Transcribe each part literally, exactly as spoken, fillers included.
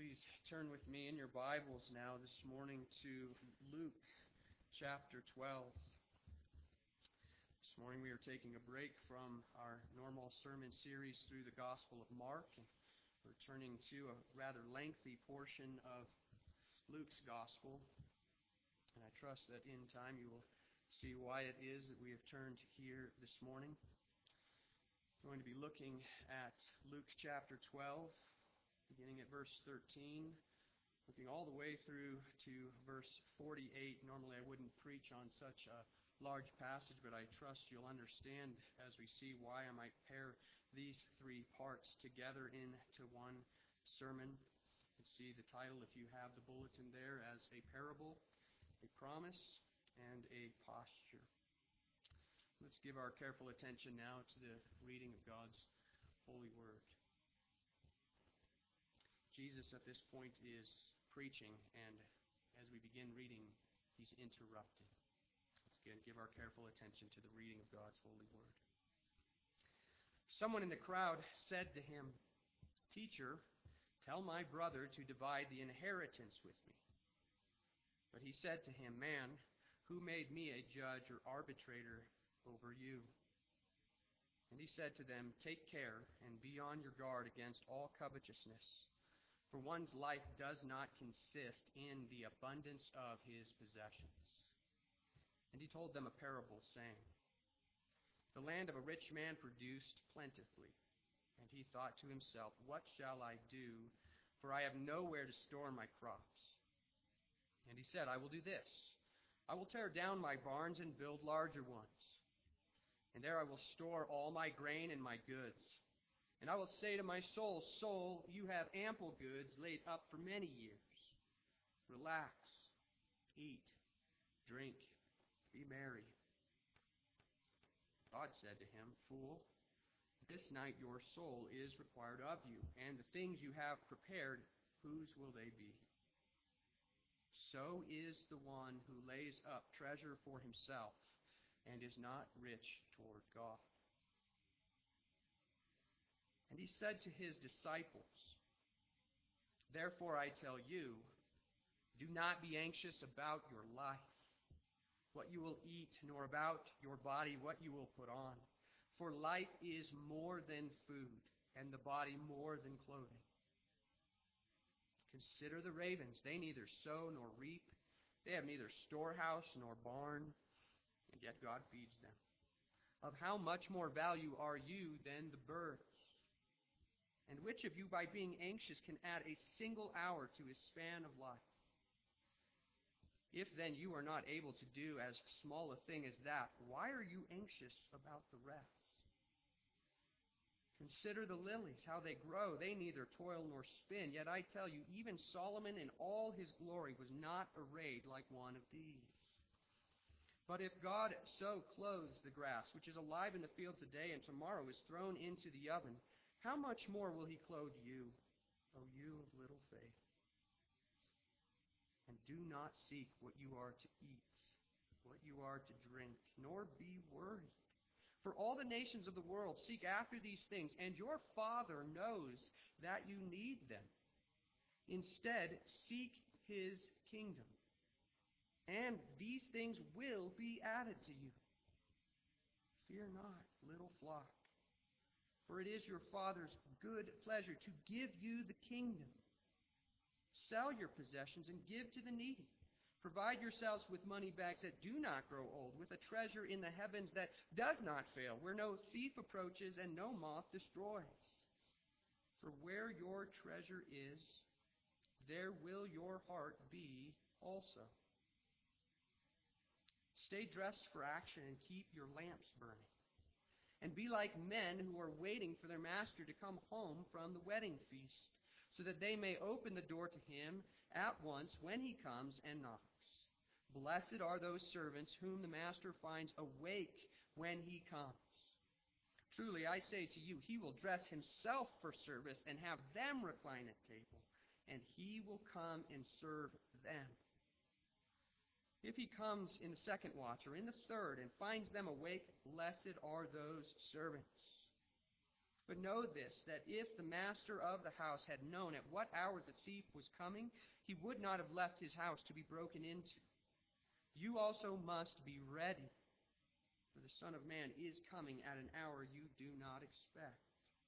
Please turn with me in your Bibles now this morning to Luke chapter twelve. This morning we are taking a break from our normal sermon series through the Gospel of Mark, and we're turning to a rather lengthy portion of Luke's Gospel. And I trust that in time you will see why it is that we have turned here this morning. We're going to be looking at Luke chapter twelve, beginning at verse thirteen, looking all the way through to verse forty-eight. Normally I wouldn't preach on such a large passage, but I trust you'll understand as we see why I might pair these three parts together into one sermon. You can see the title, if you have the bulletin there, as A Parable, a Promise, and a Posture. Let's give our careful attention now to the reading of God's holy word. Jesus at this point is preaching, and as we begin reading, he's interrupted. Let's again give our careful attention to the reading of God's holy word. Someone in the crowd said to him, "Teacher, tell my brother to divide the inheritance with me." But he said to him, "Man, who made me a judge or arbitrator over you?" And he said to them, "Take care and be on your guard against all covetousness. For one's life does not consist in the abundance of his possessions." And he told them a parable, saying, "The land of a rich man produced plentifully. And he thought to himself, 'What shall I do? For I have nowhere to store my crops.' And he said, 'I will do this. I will tear down my barns and build larger ones. And there I will store all my grain and my goods. And I will say to my soul, Soul, you have ample goods laid up for many years. Relax, eat, drink, be merry.' God said to him, 'Fool, this night your soul is required of you, and the things you have prepared, whose will they be? So is the one who lays up treasure for himself and is not rich toward God.' And he said to his disciples, 'Therefore I tell you, do not be anxious about your life, what you will eat, nor about your body, what you will put on. For life is more than food, and the body more than clothing. Consider the ravens. They neither sow nor reap. They have neither storehouse nor barn, and yet God feeds them. Of how much more value are you than the birds? And which of you, by being anxious, can add a single hour to his span of life? If then you are not able to do as small a thing as that, why are you anxious about the rest? Consider the lilies, how they grow. They neither toil nor spin. Yet I tell you, even Solomon in all his glory was not arrayed like one of these. But if God so clothes the grass, which is alive in the field today and tomorrow is thrown into the oven, how much more will he clothe you, O you of little faith? And do not seek what you are to eat, what you are to drink, nor be worried. For all the nations of the world seek after these things, and your Father knows that you need them. Instead, seek his kingdom, and these things will be added to you. Fear not, little flock, for it is your Father's good pleasure to give you the kingdom. Sell your possessions and give to the needy. Provide yourselves with money bags that do not grow old, with a treasure in the heavens that does not fail, where no thief approaches and no moth destroys. For where your treasure is, there will your heart be also. Stay dressed for action and keep your lamps burning. And be like men who are waiting for their master to come home from the wedding feast, so that they may open the door to him at once when he comes and knocks. Blessed are those servants whom the master finds awake when he comes. Truly, I say to you, he will dress himself for service and have them recline at table, and he will come and serve them. If he comes in the second watch or in the third and finds them awake, blessed are those servants. But know this, that if the master of the house had known at what hour the thief was coming, he would not have left his house to be broken into. You also must be ready, for the Son of Man is coming at an hour you do not expect.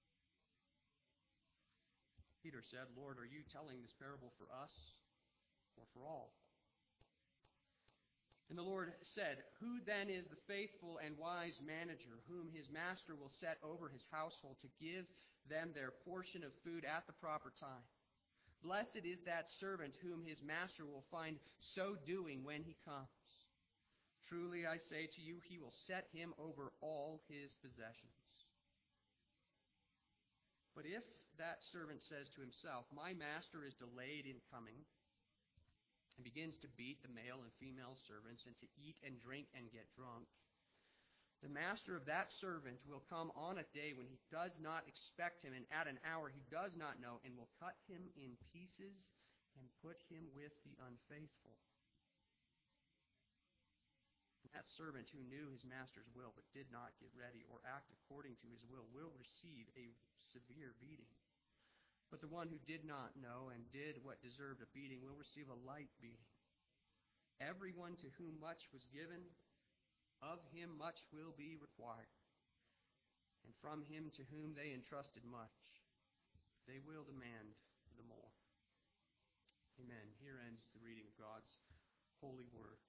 Peter said, Lord, are you telling this parable for us or for all? And the Lord said, Who then is the faithful and wise manager, whom his master will set over his household to give them their portion of food at the proper time? Blessed is that servant whom his master will find so doing when he comes. Truly I say to you, he will set him over all his possessions. But if that servant says to himself, My master is delayed in coming, and begins to beat the male and female servants, and to eat and drink and get drunk, the master of that servant will come on a day when he does not expect him, and at an hour he does not know, and will cut him in pieces and put him with the unfaithful. That servant who knew his master's will but did not get ready or act according to his will will receive a severe beating. But the one who did not know and did what deserved a beating will receive a light beating. Everyone to whom much was given, of him much will be required. And from him to whom they entrusted much, they will demand the more. Amen. Here ends the reading of God's holy word.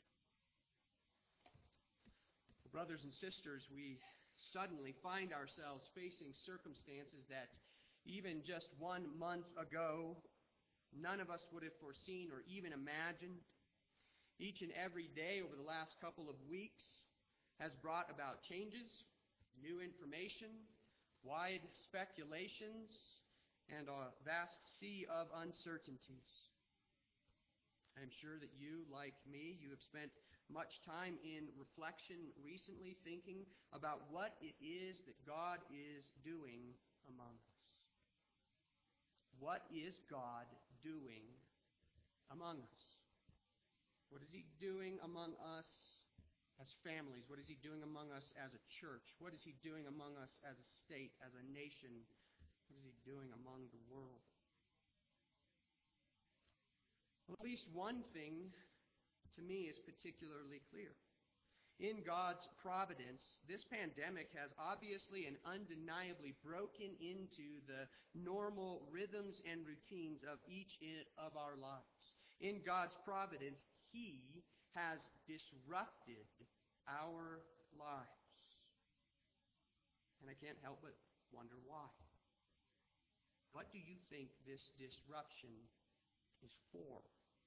Brothers and sisters, we suddenly find ourselves facing circumstances that even just one month ago, none of us would have foreseen or even imagined. Each and every day over the last couple of weeks has brought about changes, new information, wide speculations, and a vast sea of uncertainties. I am sure that you, like me, you have spent much time in reflection recently, thinking about what it is that God is doing among us. What is God doing among us? What is He doing among us as families? What is He doing among us as a church? What is He doing among us as a state, as a nation? What is He doing among the world? Well, at least one thing to me is particularly clear. In God's providence, this pandemic has obviously and undeniably broken into the normal rhythms and routines of each of our lives. In God's providence, He has disrupted our lives. And I can't help but wonder why. What do you think this disruption is for?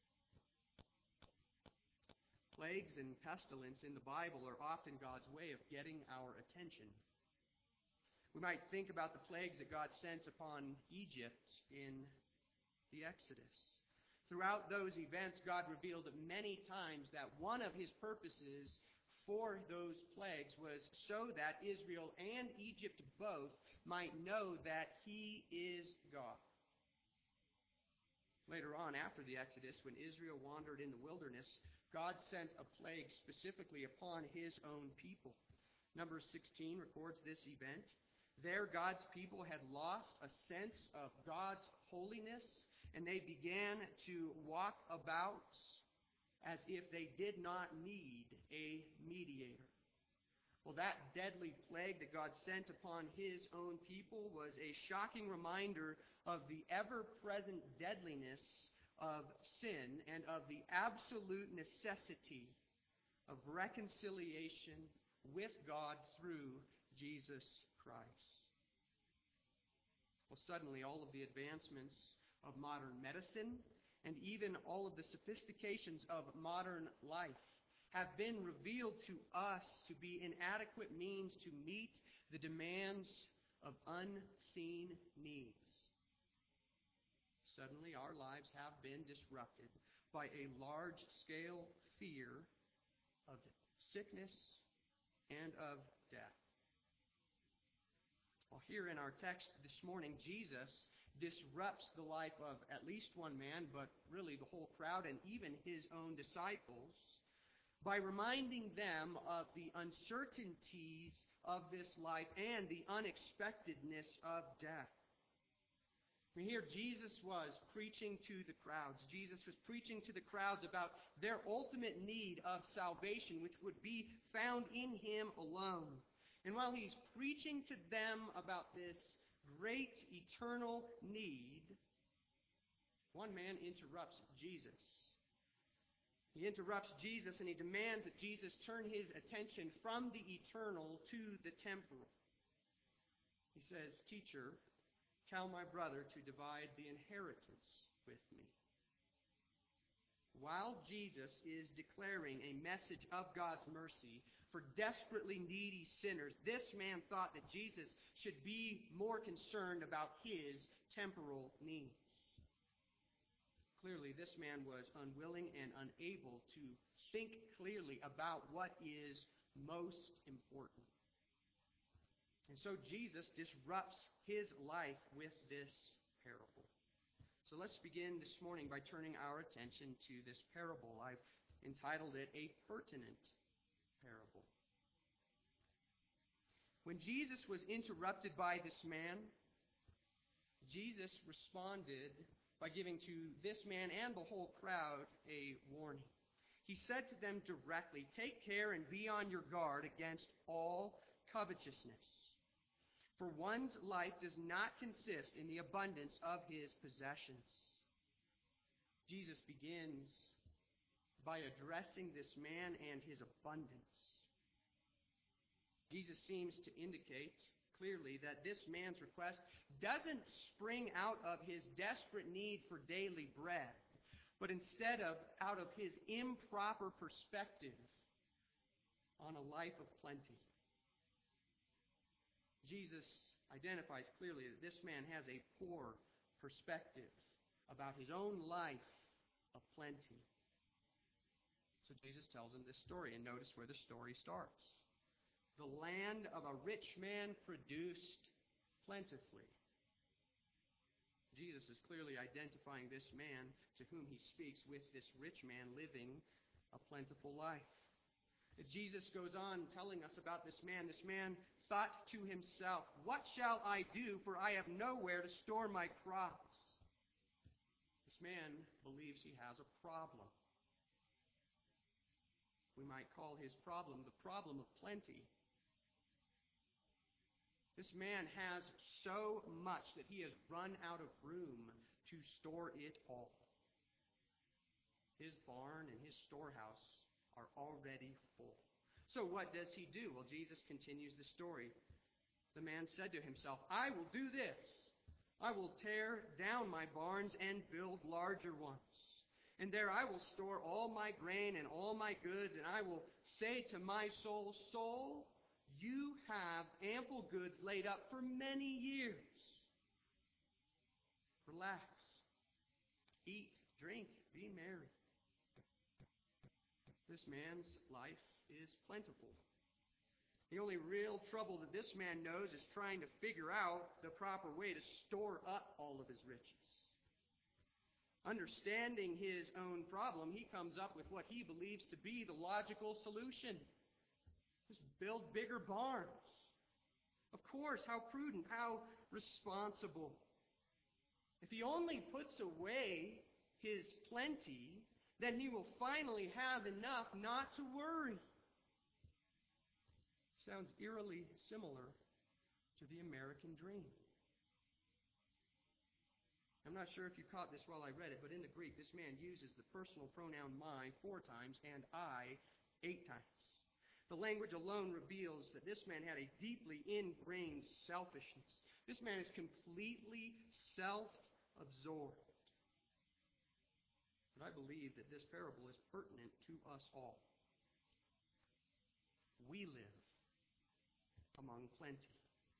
Plagues and pestilence in the Bible are often God's way of getting our attention. We might think about the plagues that God sent upon Egypt in the Exodus. Throughout those events, God revealed many times that one of His purposes for those plagues was so that Israel and Egypt both might know that He is God. Later on, after the Exodus, when Israel wandered in the wilderness, God sent a plague specifically upon His own people. Numbers sixteen records this event. There, God's people had lost a sense of God's holiness, and they began to walk about as if they did not need a mediator. Well, that deadly plague that God sent upon His own people was a shocking reminder of the ever-present deadliness of sin and of the absolute necessity of reconciliation with God through Jesus Christ. Well, suddenly all of the advancements of modern medicine and even all of the sophistications of modern life have been revealed to us to be inadequate means to meet the demands of unseen needs. Suddenly our lives have been disrupted by a large-scale fear of sickness and of death. Well, here in our text this morning, Jesus disrupts the life of at least one man, but really the whole crowd and even His own disciples, by reminding them of the uncertainties of this life and the unexpectedness of death. I mean, here Jesus was preaching to the crowds. Jesus was preaching to the crowds about their ultimate need of salvation, which would be found in Him alone. And while He's preaching to them about this great eternal need, one man interrupts Jesus. He interrupts Jesus and he demands that Jesus turn his attention from the eternal to the temporal. He says, "Teacher, tell my brother to divide the inheritance with me." While Jesus is declaring a message of God's mercy for desperately needy sinners, this man thought that Jesus should be more concerned about his temporal needs. Clearly, this man was unwilling and unable to think clearly about what is most important. And so Jesus disrupts his life with this parable. So let's begin this morning by turning our attention to this parable. I've entitled it A Pertinent Parable. When Jesus was interrupted by this man, Jesus responded by giving to this man and the whole crowd a warning. He said to them directly, "Take care and be on your guard against all covetousness. For one's life does not consist in the abundance of his possessions." Jesus begins by addressing this man and his abundance. Jesus seems to indicate clearly that this man's request doesn't spring out of his desperate need for daily bread, but instead of out of his improper perspective on a life of plenty. Jesus identifies clearly that this man has a poor perspective about his own life of plenty. So Jesus tells him this story, and notice where the story starts. The land of a rich man produced plentifully. Jesus is clearly identifying this man to whom he speaks with this rich man living a plentiful life. Jesus goes on telling us about this man. This man thought to himself, "What shall I do, for I have nowhere to store my crops?" This man believes he has a problem. We might call his problem the problem of plenty. This man has so much that he has run out of room to store it all. His barn and his storehouse are already full. So what does he do? Well, Jesus continues the story. The man said to himself, "I will do this. I will tear down my barns and build larger ones. And there I will store all my grain and all my goods, and I will say to my soul, 'Soul, you have ample goods laid up for many years. Relax, eat, drink, be merry.'" This man's life is plentiful. The only real trouble that this man knows is trying to figure out the proper way to store up all of his riches. Understanding his own problem, he comes up with what he believes to be the logical solution. Just build bigger barns. Of course, how prudent, how responsible. If he only puts away his plenty, then he will finally have enough not to worry. Sounds eerily similar to the American dream. I'm not sure if you caught this while I read it, but in the Greek, this man uses the personal pronoun my four times and I eight times. The language alone reveals that this man had a deeply ingrained selfishness. This man is completely self-absorbed. But I believe that this parable is pertinent to us all. We live among plenty.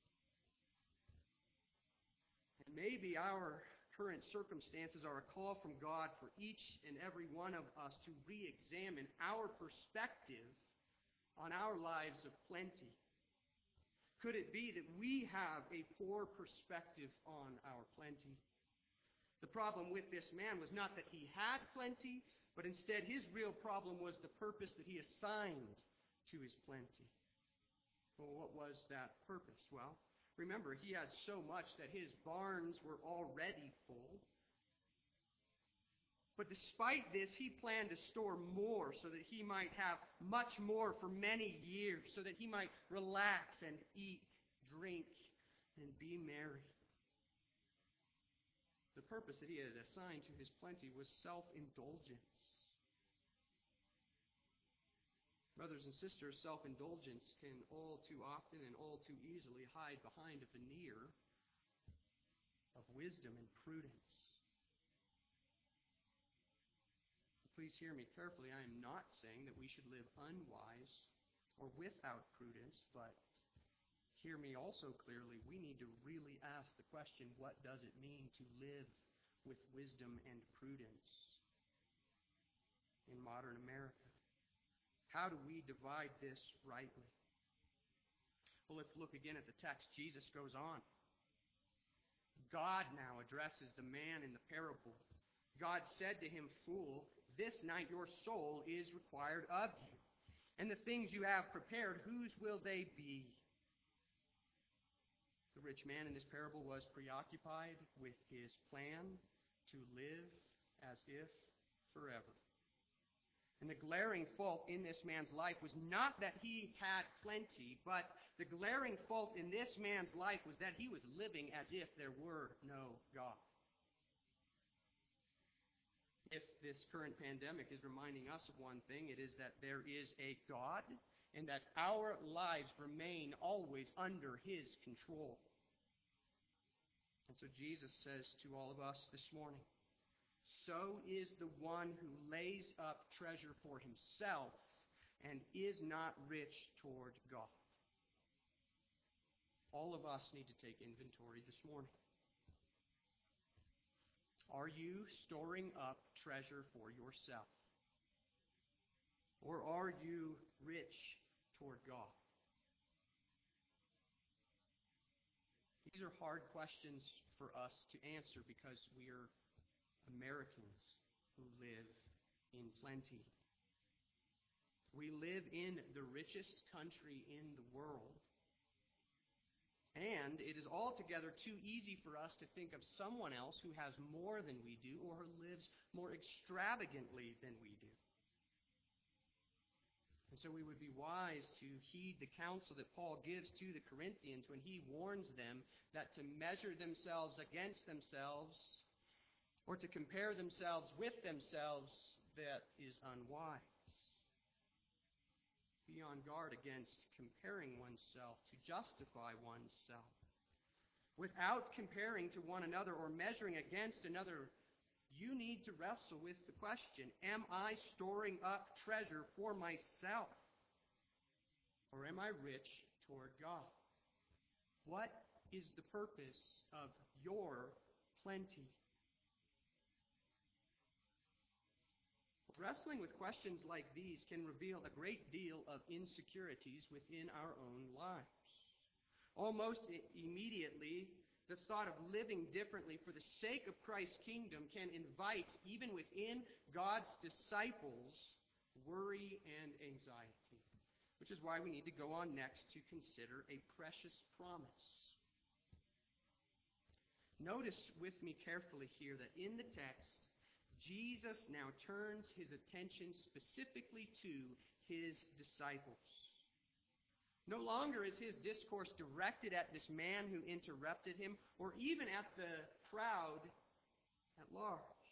And maybe our current circumstances are a call from God for each and every one of us to re-examine our perspective on our lives of plenty. Could it be that we have a poor perspective on our plenty? The problem with this man was not that he had plenty, but instead his real problem was the purpose that he assigned to his plenty. Well, what was that purpose? Well, remember, he had so much that his barns were already full. But despite this, he planned to store more so that he might have much more for many years, so that he might relax and eat, drink, and be merry. The purpose that he had assigned to his plenty was self-indulgence. Brothers and sisters, self-indulgence can all too often and all too easily hide behind a veneer of wisdom and prudence. Please hear me carefully. I am not saying that we should live unwise or without prudence, but hear me also clearly. We need to really ask the question, what does it mean to live with wisdom and prudence in modern America? How do we divide this rightly? Well, let's look again at the text. Jesus goes on. God now addresses the man in the parable. God said to him, "Fool, this night your soul is required of you. And the things you have prepared, whose will they be?" The rich man in this parable was preoccupied with his plan to live as if forever. And the glaring fault in this man's life was not that he had plenty, but the glaring fault in this man's life was that he was living as if there were no God. If this current pandemic is reminding us of one thing, it is that there is a God and that our lives remain always under His control. And so Jesus says to all of us this morning, so is the one who lays up treasure for himself and is not rich toward God. All of us need to take inventory this morning. Are you storing up treasure for yourself? Or are you rich toward God? These are hard questions for us to answer because we are Americans who live in plenty. We live in the richest country in the world. And it is altogether too easy for us to think of someone else who has more than we do or who lives more extravagantly than we do. And so we would be wise to heed the counsel that Paul gives to the Corinthians when he warns them that to measure themselves against themselves or to compare themselves with themselves, that is unwise. Be on guard against comparing oneself to justify oneself. Without comparing to one another or measuring against another, you need to wrestle with the question, am I storing up treasure for myself? Or am I rich toward God? What is the purpose of your plenty? Wrestling with questions like these can reveal a great deal of insecurities within our own lives. Almost immediately, the thought of living differently for the sake of Christ's kingdom can invite, even within God's disciples, worry and anxiety. Which is why we need to go on next to consider a precious promise. Notice with me carefully here that in the text, Jesus now turns his attention specifically to his disciples. No longer is his discourse directed at this man who interrupted him or even at the crowd at large.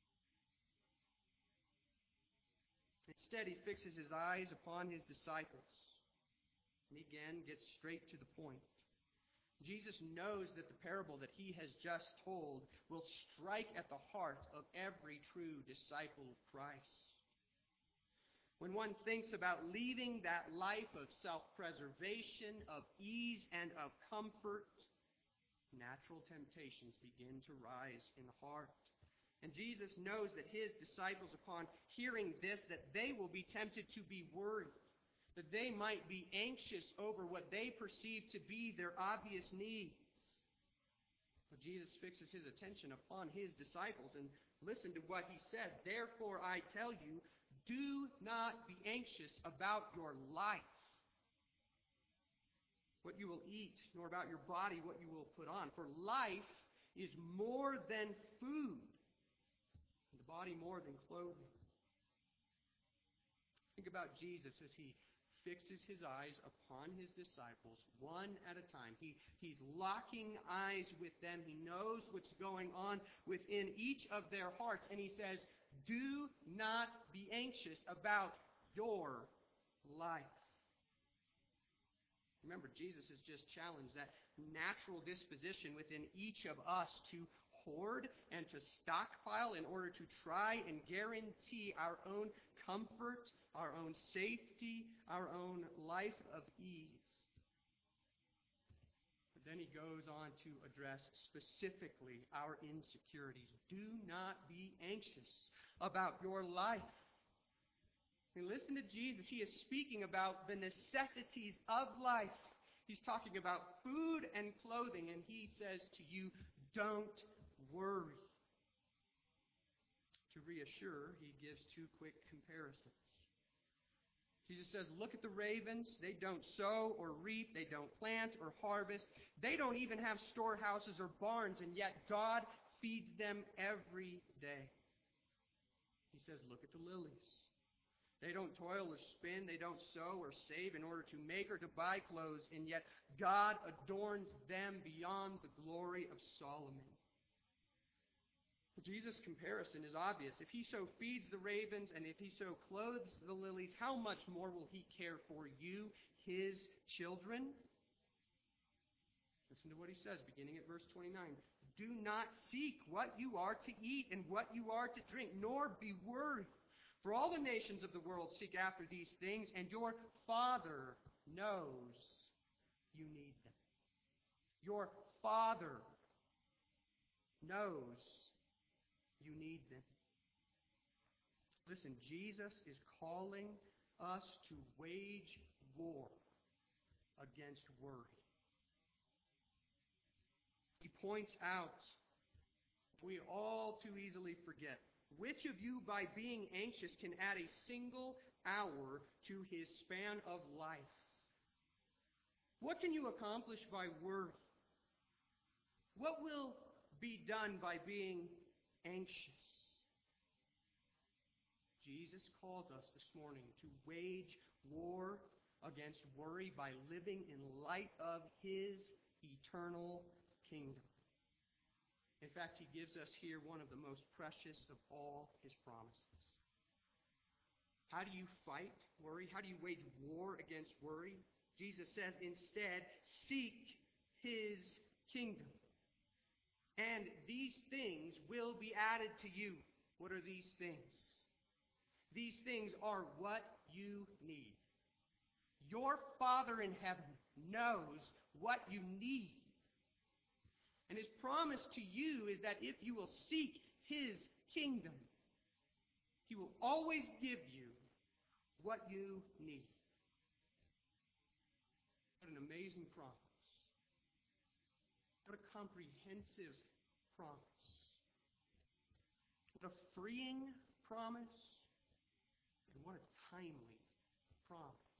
Instead, he fixes his eyes upon his disciples. And he again gets straight to the point. Jesus knows that the parable that he has just told will strike at the heart of every true disciple of Christ. When one thinks about leaving that life of self-preservation, of ease, and of comfort, natural temptations begin to rise in the heart. And Jesus knows that his disciples, upon hearing this, that they will be tempted to be worried, that they might be anxious over what they perceive to be their obvious needs. But Jesus fixes his attention upon his disciples, and listen to what he says. Therefore I tell you, do not be anxious about your life. what you will eat, nor about your body what you will put on. For life is more than food, and the body more than clothing. Think about Jesus as he fixes his eyes upon his disciples one at a time. He, he's locking eyes with them. He knows what's going on within each of their hearts. And he says, do not be anxious about your life. Remember, Jesus has just challenged that natural disposition within each of us to hoard and to stockpile in order to try and guarantee our own comfort, our own safety, our own life of ease. But then he goes on to address specifically our insecurities. Do not be anxious about your life. And listen to Jesus. He is speaking about the necessities of life. He's talking about food and clothing, and he says to you, don't worry. To reassure, he gives two quick comparisons. Jesus says, look at the ravens. They don't sow or reap. They don't plant or harvest. They don't even have storehouses or barns, and yet God feeds them every day. He says, look at the lilies. They don't toil or spin. They don't sow or save in order to make or to buy clothes, and yet God adorns them beyond the glory of Solomon. Jesus' comparison is obvious. If he so feeds the ravens and if he so clothes the lilies, how much more will he care for you, his children? Listen to what he says, beginning at verse twenty-nine. Do not seek what you are to eat and what you are to drink, nor be worried. For all the nations of the world seek after these things, and your Father knows you need them. Your Father knows you need them. Listen, Jesus is calling us to wage war against worry. He points out, we all too easily forget, which of you by being anxious can add a single hour to his span of life? What can you accomplish by worry? What will be done by being anxious? Jesus calls us this morning to wage war against worry by living in light of his eternal kingdom. In fact, he gives us here one of the most precious of all his promises. How do you fight worry? How do you wage war against worry? Jesus says, instead, seek his kingdom. And these things will be added to you. What are these things? These things are what you need. Your Father in heaven knows what you need. And his promise to you is that if you will seek his kingdom, he will always give you what you need. What an amazing promise. What a comprehensive promise. What a freeing promise. And what a timely promise.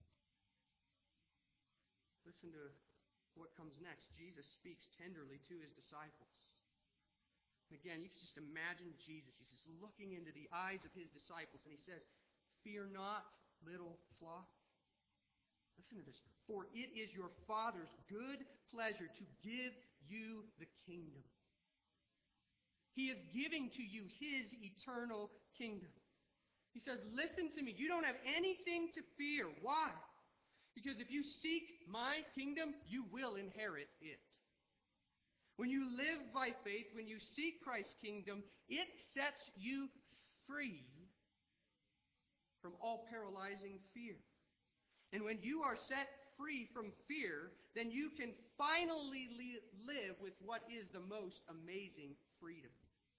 Listen to what comes next. Jesus speaks tenderly to his disciples. And again, you can just imagine Jesus. He's just looking into the eyes of his disciples, and he says, fear not, little flock. Listen to this. For it is your Father's good pleasure to give you the kingdom. He is giving to you his eternal kingdom. He says, listen to me. You don't have anything to fear. Why? Because if you seek my kingdom, you will inherit it. When you live by faith, when you seek Christ's kingdom, it sets you free from all paralyzing fear. And when you are set free from fear, then you can finally li- live with what is the most amazing freedom.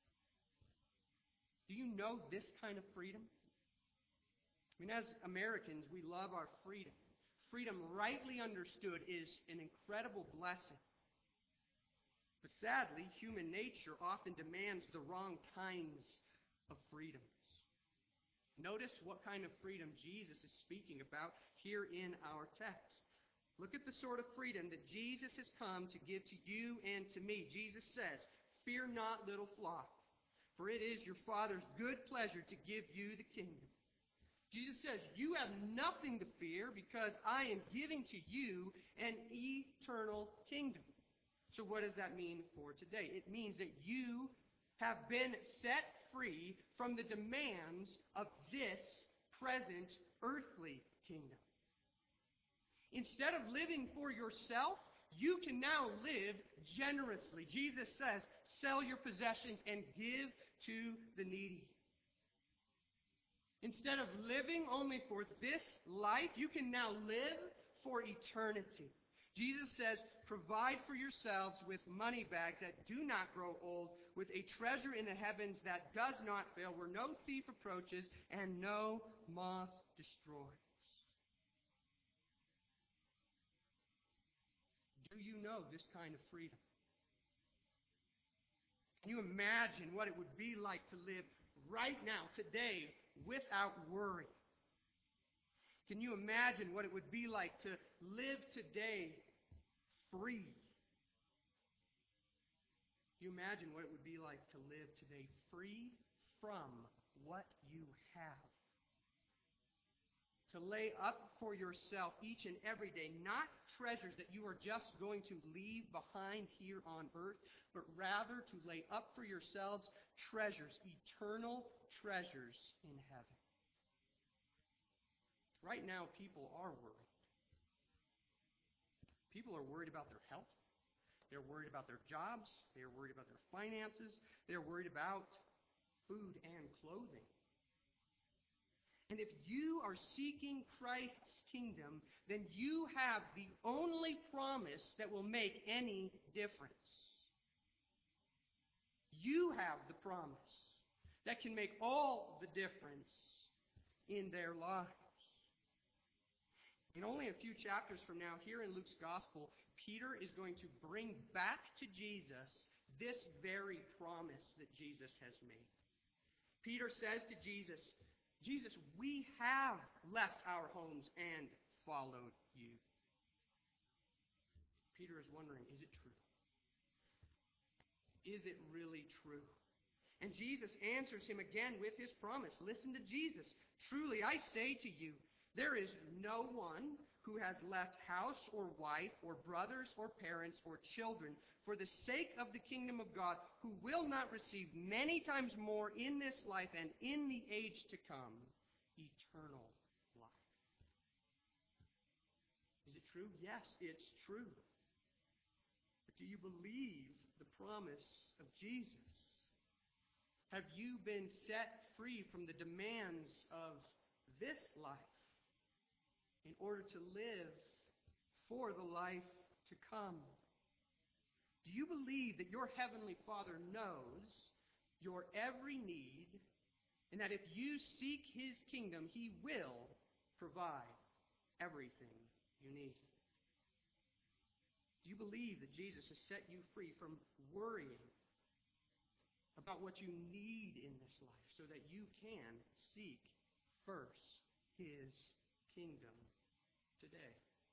Do you know this kind of freedom? I mean, as Americans, we love our freedom. Freedom, rightly understood, is an incredible blessing. But sadly, human nature often demands the wrong kinds of freedoms. Notice what kind of freedom Jesus is speaking about here in our text. Look at the sort of freedom that Jesus has come to give to you and to me. Jesus says, "Fear not, little flock, for it is your Father's good pleasure to give you the kingdom." Jesus says, you have nothing to fear because I am giving to you an eternal kingdom. So what does that mean for today? It means that you have been set free from the demands of this present earthly kingdom. Instead of living for yourself, you can now live generously. Jesus says, sell your possessions and give to the needy. Instead of living only for this life, you can now live for eternity. Jesus says, provide for yourselves with money bags that do not grow old, with a treasure in the heavens that does not fail, where no thief approaches and no moth destroys. Do you know this kind of freedom? Can you imagine what it would be like to live right now, today, without worry? Can you imagine what it would be like to live today free? Can you imagine what it would be like to live today free from what you have? To lay up for yourself each and every day, not treasures that you are just going to leave behind here on earth, but rather to lay up for yourselves treasures, eternal treasures in heaven. Right now, people are worried. People are worried about their health. They're worried about their jobs. They're worried about their finances. They're worried about food and clothing. And if you are seeking Christ's kingdom, then you have the only promise that will make any difference. You have the promise that can make all the difference in their lives. In only a few chapters from now, here in Luke's Gospel, Peter is going to bring back to Jesus this very promise that Jesus has made. Peter says to Jesus, Jesus, we have left our homes and followed you. Peter is wondering, is it true? Is it really true? And Jesus answers him again with his promise. Listen to Jesus. Truly, I say to you, there is no one who has left house or wife or brothers or parents or children for the sake of the kingdom of God who will not receive many times more in this life and in the age to come eternal life. Is it true? Yes, it's true. But do you believe the promise of Jesus? Have you been set free from the demands of this life in order to live for the life to come? Do you believe that your Heavenly Father knows your every need, and that if you seek His kingdom, He will provide everything you need? Do you believe that Jesus has set you free from worrying about what you need in this life so that you can seek first His kingdom today?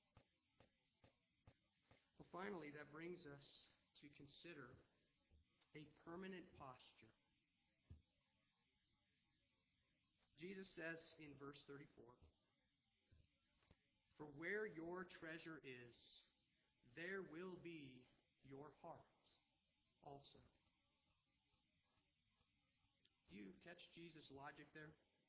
Well, finally, that brings us to consider a permanent posture. Jesus says in verse thirty-four, "For where your treasure is, there will be your heart also." Do you catch Jesus' logic there?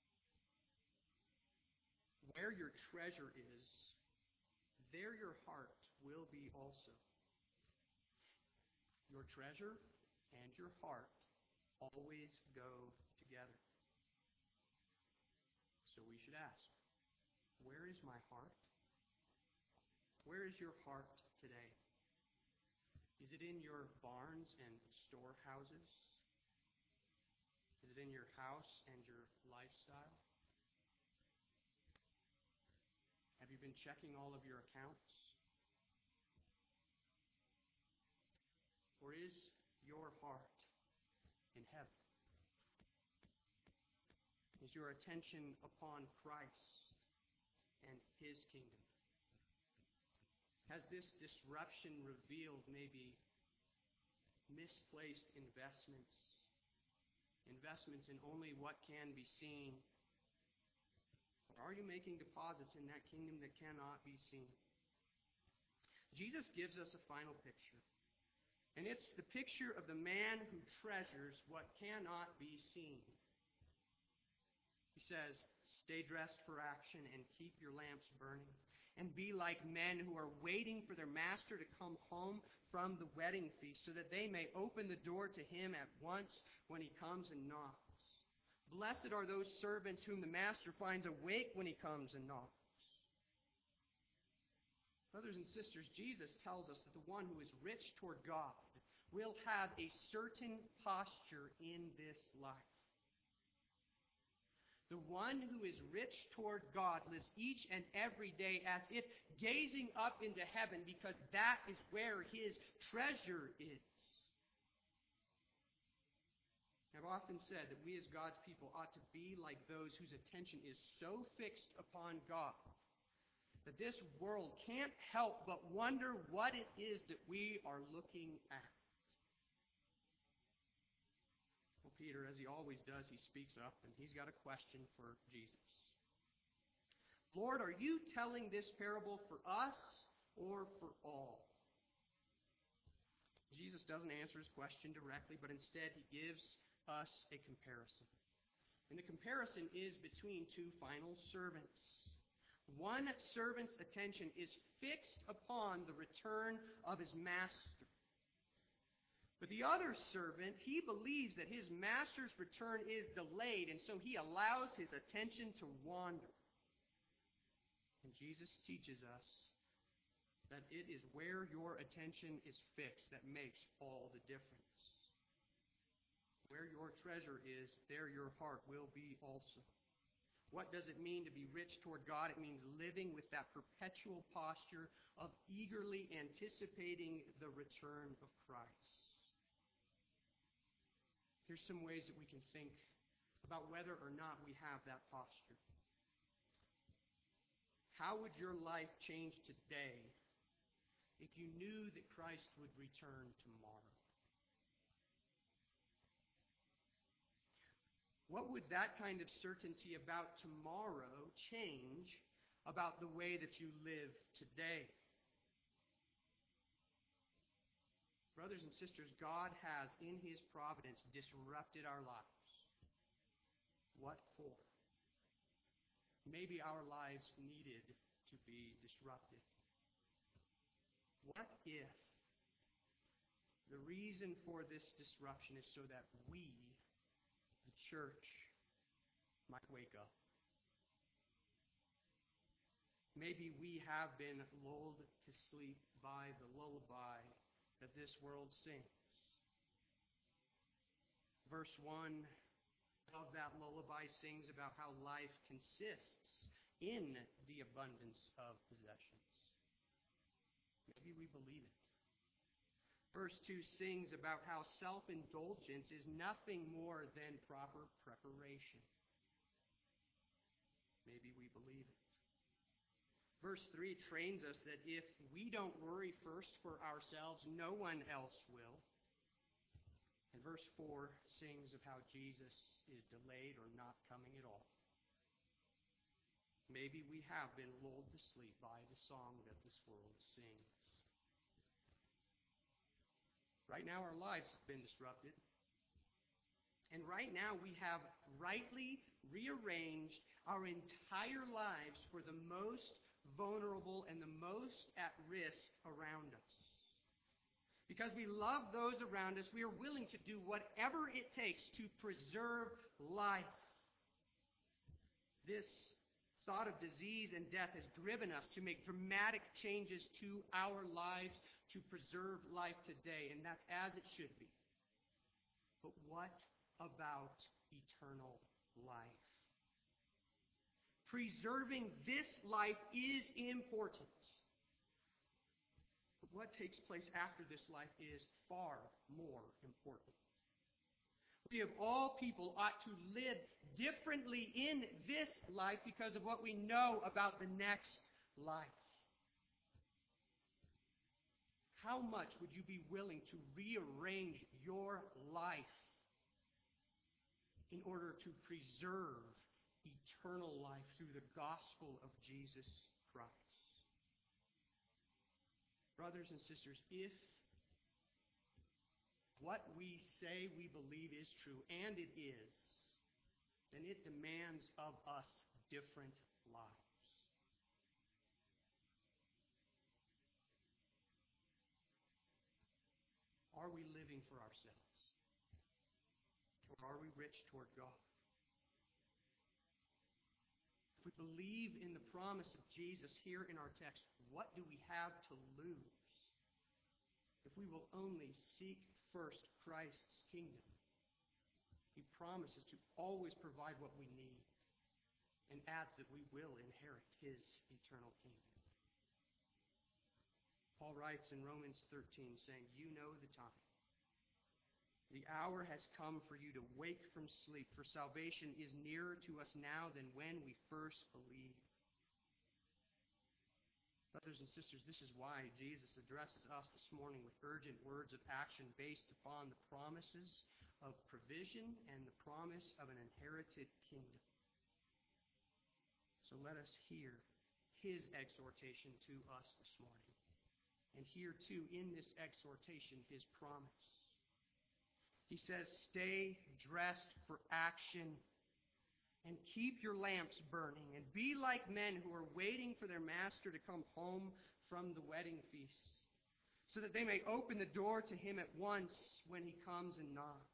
Where your treasure is, there your heart will be also. Your treasure and your heart always go together. So we should ask, where is my heart? Where is your heart today? Is it in your barns and storehouses? Is it in your house and your lifestyle? Have you been checking all of your accounts? Or is your heart in heaven? Is your attention upon Christ and His kingdom? Has this disruption revealed maybe misplaced investments? Investments in only what can be seen? Or are you making deposits in that kingdom that cannot be seen? Jesus gives us a final picture. And it's the picture of the man who treasures what cannot be seen. He says, stay dressed for action and keep your lamps burning. And be like men who are waiting for their master to come home from the wedding feast, so that they may open the door to him at once when he comes and knocks. Blessed are those servants whom the master finds awake when he comes and knocks. Brothers and sisters, Jesus tells us that the one who is rich toward God will have a certain posture in this life. The one who is rich toward God lives each and every day as if gazing up into heaven, because that is where his treasure is. I've often said that we as God's people ought to be like those whose attention is so fixed upon God that this world can't help but wonder what it is that we are looking at. Peter, as he always does, he speaks up, and he's got a question for Jesus. Lord, are you telling this parable for us or for all? Jesus doesn't answer his question directly, but instead he gives us a comparison. And the comparison is between two final servants. One servant's attention is fixed upon the return of his master. But the other servant, he believes that his master's return is delayed, and so he allows his attention to wander. And Jesus teaches us that it is where your attention is fixed that makes all the difference. Where your treasure is, there your heart will be also. What does it mean to be rich toward God? It means living with that perpetual posture of eagerly anticipating the return of Christ. Here's some ways that we can think about whether or not we have that posture. How would your life change today if you knew that Christ would return tomorrow? What would that kind of certainty about tomorrow change about the way that you live today? Brothers and sisters, God has, in his providence, disrupted our lives. What for? Maybe our lives needed to be disrupted. What if the reason for this disruption is so that we, the church, might wake up? Maybe we have been lulled to sleep by the lullaby that this world sings. Verse one of that lullaby sings about how life consists in the abundance of possessions. Maybe we believe it. Verse two sings about how self-indulgence is nothing more than proper preparation. Maybe we believe it. Verse three trains us that if we don't worry first for ourselves, no one else will. And verse four sings of how Jesus is delayed or not coming at all. Maybe we have been lulled to sleep by the song that this world sings. Right now our lives have been disrupted. And right now we have rightly rearranged our entire lives for the most vulnerable and the most at risk around us. Because we love those around us, we are willing to do whatever it takes to preserve life. This thought of disease and death has driven us to make dramatic changes to our lives to preserve life today, and that's as it should be. But what about eternal life? Preserving this life is important. But what takes place after this life is far more important. We of all people ought to live differently in this life because of what we know about the next life. how much would you be willing to rearrange your life in order to preserve eternal life through the gospel of Jesus Christ? Brothers and sisters, if what we say we believe is true, and it is, then it demands of us different lives. Are we living for ourselves? Or are we rich toward God? If we believe in the promise of Jesus here in our text, what do we have to lose if we will only seek first Christ's kingdom? He promises to always provide what we need and adds that we will inherit His eternal kingdom. Paul writes in Romans thirteen, saying, "You know the time. The hour has come for you to wake from sleep, for salvation is nearer to us now than when we first believed." Brothers and sisters, this is why Jesus addresses us this morning with urgent words of action based upon the promises of provision and the promise of an inherited kingdom. So let us hear His exhortation to us this morning. And hear, too, in this exhortation, His promise. He says, "Stay dressed for action and keep your lamps burning and be like men who are waiting for their master to come home from the wedding feast, so that they may open the door to him at once when he comes and knocks.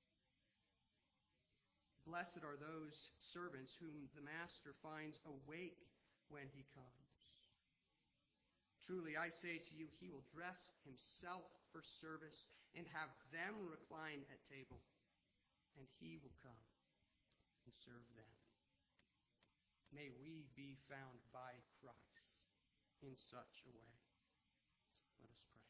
Blessed are those servants whom the master finds awake when he comes. Truly, I say to you, he will dress himself for service and have them recline at table, and he will come and serve them. May we be found by Christ in such a way." Let us pray.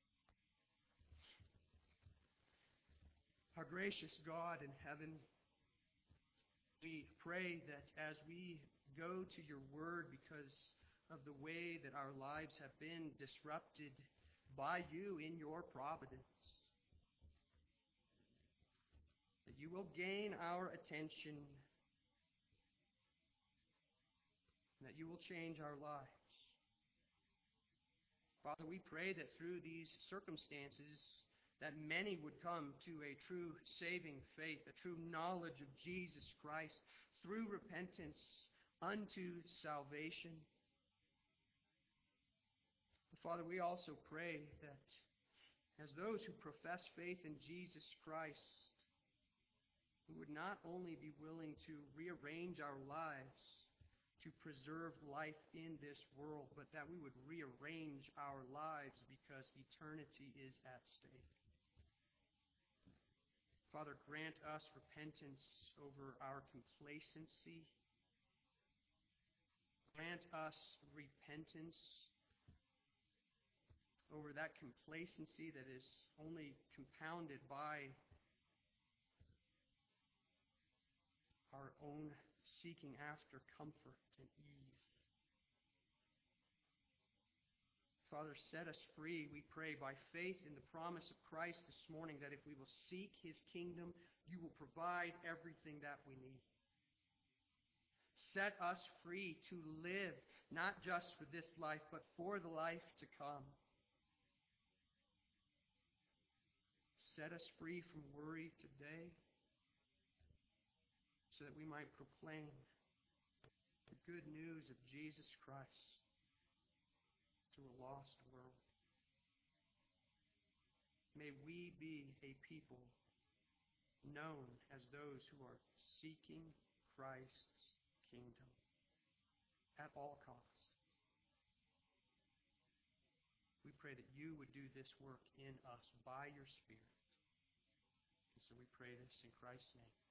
Our gracious God in heaven, we pray that as we go to your word because of the way that our lives have been disrupted by you in your providence, that you will gain our attention, and that you will change our lives. Father, we pray that through these circumstances that many would come to a true saving faith, a true knowledge of Jesus Christ through repentance unto salvation. Father, we also pray that as those who profess faith in Jesus Christ, we would not only be willing to rearrange our lives to preserve life in this world, but that we would rearrange our lives because eternity is at stake. Father, grant us repentance over our complacency. Grant us repentance over that complacency that is only compounded by our own seeking after comfort and ease. Father, set us free, we pray, by faith in the promise of Christ this morning, that if we will seek His kingdom, you will provide everything that we need. Set us free to live, not just for this life, but for the life to come. Set us free from worry today, so that we might proclaim the good news of Jesus Christ to a lost world. May we be a people known as those who are seeking Christ's kingdom at all costs. We pray that you would do this work in us by your Spirit. And so we pray this in Christ's name.